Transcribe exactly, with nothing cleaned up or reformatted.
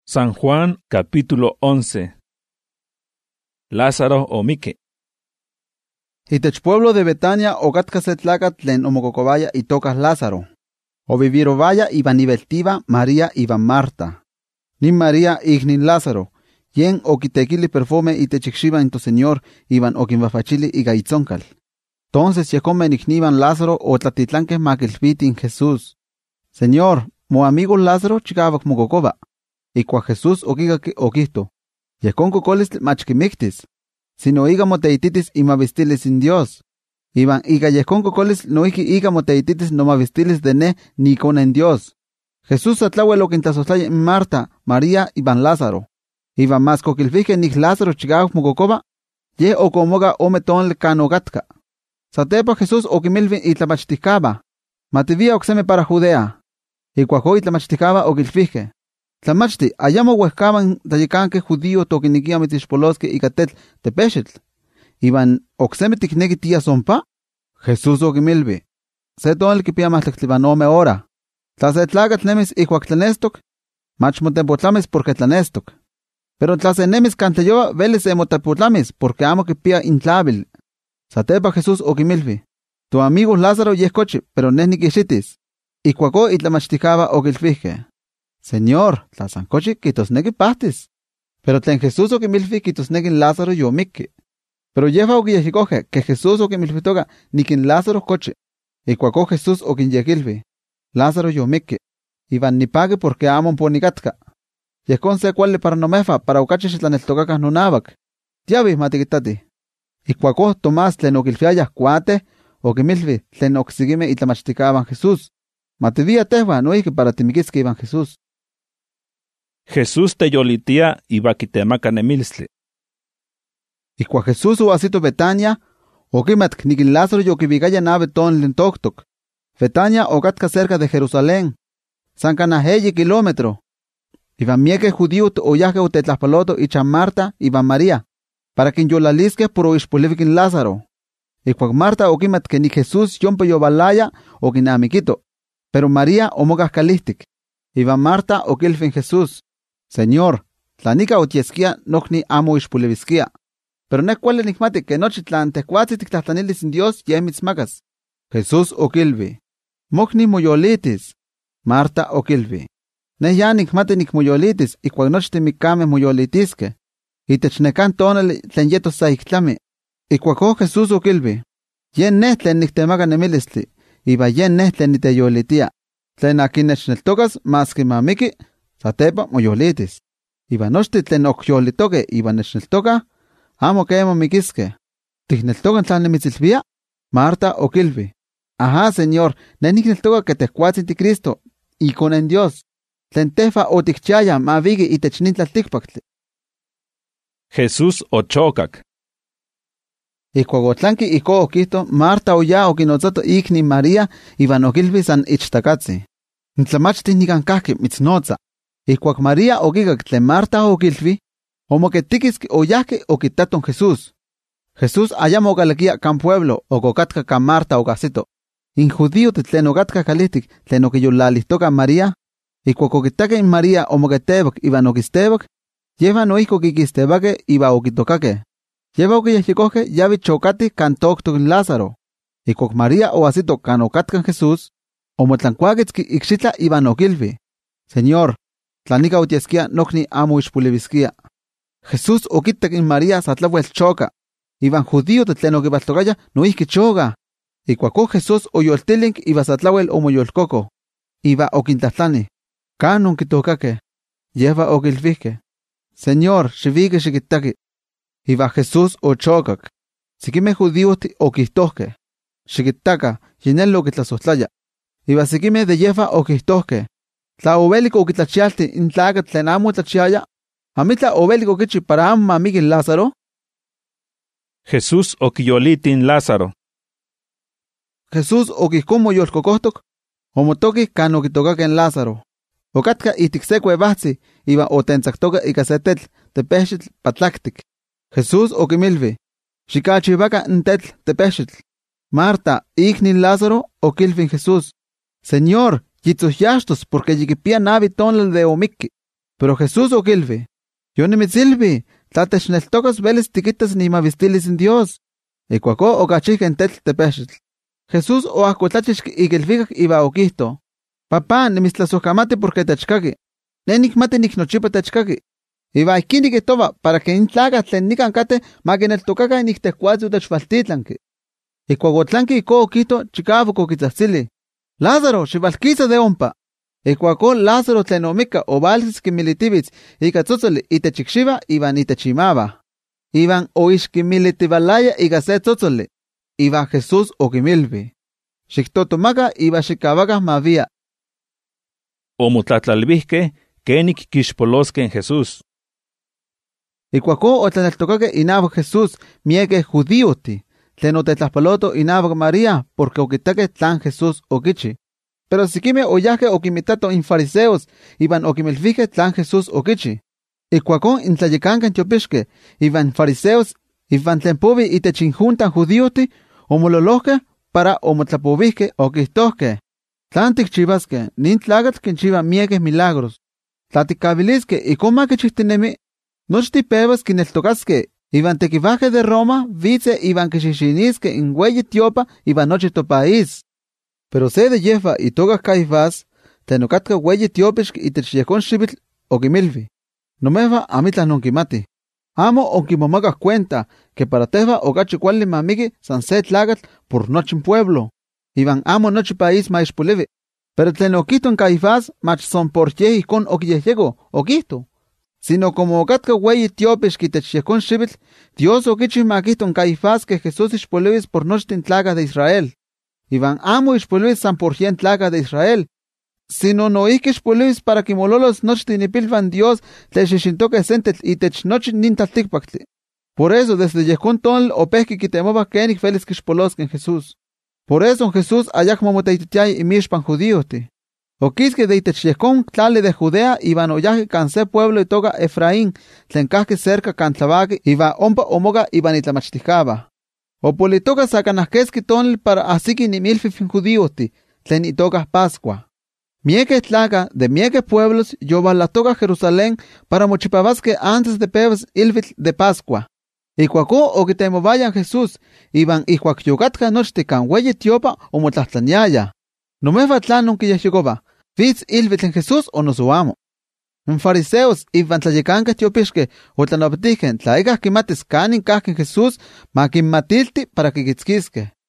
San Juan capítulo once. Lázaro omique. Itech pueblo de Betania ocatka se tlacatl tlen omococobaya itoca Lázaro. O vivirovaya iban ibeltiva María iban Marta. Nin María ignin Lázaro. Yen okitequili perfume itechixxiva into señor iban oquinvafachili iga itzoncal. Entonces yecome igniban Lázaro o tlatitlanque maquilvitin Jesús. Señor, mo amigo Lázaro chicavac mococoba. Y cua Jesús oquigaque oquihto. Yecon cocolis machquimictis. Sino iga moteititis y mavistilis in Dios. Iban iga yecon cocolis no iki iga moteititis no mavistilis de ne ni con en Dios. Jesús atlahuel oquintasoslaya Marta, María iban Lázaro. Iban mas coquilfique nig Lázaro chicavac mococoba. Ye ocomoga ometonle canogatka. Satepa Jesús oquimilvin itlamachticaba. Mativia oxeme para Judea. Y cuaco itlamachticaba oquilfique. Tlamachti, ayamo huescaban tayicanque judío toquiniquia mitishpolosque y catet tepexetl. Iban oxeme ticnequi tia sompa. Jesús oquimilvi. Se tonel que pia matlactlibanome ora. Tlase tlagat nemis icuac tlanestok. Mach motempotlamis porque tlanestok. Pero tlase nemis canteyoa veles emotepotlamis porque amo que pia intlabil. Satepa Jesús oquimilvi. Tu amigo Lázaro yescoche, pero nesni quixitis. Y cuaco itlamachticaba oquilfije. Señor, tlasancochi quitosnequi pastis. Pero tlen Jesús oquimilfi quitosnequi Lázaro yomique. Pero yefa oquiyejicoje que Jesús oquimilfitoga niquin Lázaro coche. Y cuaco Jesús oquinyequilvi. Lázaro yomique. Iban nipague porque amon ponicatka. Yecon se cual para nomefa para ocaches tlaneltocacas nonabac. Tiavis matiquitati. Y cuaco Tomás tlen oquilfiayas cuate oquimilfi tlen oxiguime itlamachticaban Jesús. Mativia tehua no que para timiquisque iban Jesús. Jesús te yolitia y vaquitemaca nemilsle. Y cua Jesús o asito Betania, o quimat niquin Lázaro yo que vigaya nave ton lentoctoc. Betania o gatka cerca de Jerusalén. San canajeyi kilómetro. Iban mieque judío o yaje o tetlaspaloto y chan Marta iban María. Para quien yo la lisque por ispulivikin Lázaro. Y cua Marta o quimat que ni Jesús yompe yo balaya o quinamiquito. Pero María o mogas calistic. Iban Marta o kilfin Jesús. Señor, tlanica o tiesquia nocni amo ispulevisquia. Pero ne cual enigmate que noche tlan tecuatzi tictatlanilis in Dios y emitzmacas. Jesús o kilvi. Mocni moyolitis. Marta o kilvi. Ne ya enigmate nic moyolitis y cual noche temicame moyolitisque. Y technecan tonel tlen yetos saictlami. Y cuaco Jesús o kilvi. Yen ne tlen nictemaga nemilistli. Iba yen ne tlen niteyolitia. Tlen akinechneltocas mas que mamiki. Satepa moyolitis. Iba nochti tlen okyolitoque iba nechneltoca. Amo que emo miquisque. ¿Tichneltocan tlan nemitzilvia? Marta o kilvi. Ajá, señor, ne nichneltoca que tecuatzin ti Cristo. Y con en Dios. Tlen tefa o ticchaya mavigi y technintlalticpactli. Jesús ochocac. Y cuagotlanqui y co oquito, Marta o ya oquinotzato igni María iban oquilvi san ichtacatzi. Ntlamachti nicancahki mitznotza. Y cuac María oquigac tlen Marta oquilvi, omoquetiquisqui oyahque oquitaton Jesús. Jesús ayamo ogalaquia can pueblo ococatka can Marta ocasito. In judío tlen ocatka calistic tlen oquiyollalihtoca María. Y cuac oquitaque in María omoquetebac iban oquistebac, lleva no hijo quiquistebaque iba oquitocaque. Lleva oquiyehyicoje yavi chocati can toctoc in Lázaro. Y cuac María o asito can ocatcan Jesús, omotlancuaquitzqui icxitla iban oquilvi. Señor, tlanica otiesquia nocni amo ispulevisquia. Jesús oquitac in María satlauel choca. Iban judío de tlen oquibaltocaya no ihqui choga. Y cuaco Jesús oyoltilink iba satlauel omoyolcoco. Iba oquintlatlani. Canon quitocaque. Lleva oquilvique. Señor, xivique xiquitaqui. Iba Jesús o chocac. Siquime judíos o quistosque. Xiquitaca, yinel lo quitlasotlaya. Iba siquime de yefa o quistosque. Tla obélico o quitlachialti in tlaga tlen amo tlachiaya. Amitla obélico quichi para amma miguel Lázaro. Jesús o quiyolitin Lázaro. Jesús o quiscomo yolcocostoc. O motoqui can o quitocaque en Lázaro. O catka iticseque bahzi. Iba o tenzactoca y casetetl tepexitl patlactic. Jesús o quimilvi. Xicachivaca ntetl tepexitl. Marta, ignin Lázaro o quilvin Jesús. Señor, yitzohyastos porque yiquipia navi tonel de omiqui. Pero Jesús oquilvi, yo nimitzilvi, tla techneltocas velis tiquitas ni mavistilis in Dios. Ikuaco ocachih en tetl tepexitl. Jesús oahcotlachix iquilvicac iba oquihto, papá, nimitztlasojkamati porque techcaqui. Ne nicmati nicnochipa techcaqui. Iba ihquin niquihtoba para que in tlacatl tlen nican cate maquineltocaca nictehcuatzi otechfaltitlanqui. Ikuac otlanqui ico oquihto chicauac oquitlahtsili, Lázaro, xivalquisa de ompa. Ikuaco Lázaro tlen omica ovalquis quimilitibitz ica tzotzoli itech icxiva iban itech imava. Iban oixquimilitivalaya ica se tzotzoli. Iba Jesús oquimilvi, xictotomaca iba xicavaca mavia. Omotlatlalvihque quenic quixpolosque en Jesús. Ikuaco otlaneltocaque inahuac Jesús mieque judíoti, tlen otetlaspaloto inahuac María, porque oquitaque tlan Jesús oquichi. Pero siquime oyahque oquimitato in fariseos, iban oquimilvihque tlan Jesús oquichi. Ikuaco in tlayecancan tiopixque, iban fariseos, iban tlen povi itech injuntan judíoti, omololohque para omotlapovihque oquihtohque. Tlan ticchivasque, nin tlacatl quinchiva mieques milagros. Tla ticcavilisque icon maquichihtinemi, nochi pebas quineltocasque, iban tequivaje de Roma, vice iban quixixinisque in hueyi tiopa iban nochi to país. Pero se de yefa y togas Caifás, tenocatca hueyi tiopix itech yecon xivitl oquimilvi. Nomeva amitlas nonquimati. Amo onquimomacas cuenta que para tehva ocachi cuali mamigui san se tlacatl por nochi pueblo. Iban amo nochi país maixpolivi. Pero tlen oquihto en Caifás mach son por ye icon oquiyehyeco, oquihto. Sino como ocatca hueyi tiopix quitech yecon xivitl, Dios oquichi maquihto en Caifás que Jesús ixpolivis por nochtin tlacas de Israel. Iban amo ixpolivis san por yen tlacas de Israel, sino noihque ixpolivis para quimololos nochtin ipilvan Dios tlexixintoque sentetl itech nochi nin tlalticpactli. Por eso desde yecon tonal opehqui quitemova quenic felis quixpolosque en Jesús. Por eso en Jesús ayacmo moteititiay imixpan judíoti. Oquisque de itech yecon tlali de Judea iban oyahque can se pueblo itoca Efraín, tlen cahque cerca can tlabaqui iba ompa omoga iban itlamachticaba. Opolitoca sacanahquesqui tonal para asiqui nimilfif in judíoti, tlen itoca Pascua. Mieque tlaca de mieque pueblos yovalatoca Jerusalén para mochipavasque antes de pebas ilvitl de Pascua. Ikuaco oquitemovayan Jesús, iban ikuac yocatca nochti can hueyi tiopa o motlahtaniaya. Nomeva tlan nonquiyehyecoba, vitz ilvitl en Jesús o nosuamo. En fariseos iban tlayecanca tiopixque o tlanopatijen tlaicah quimatis canin cahque Jesús maquinmatilti para quiquitzquisque.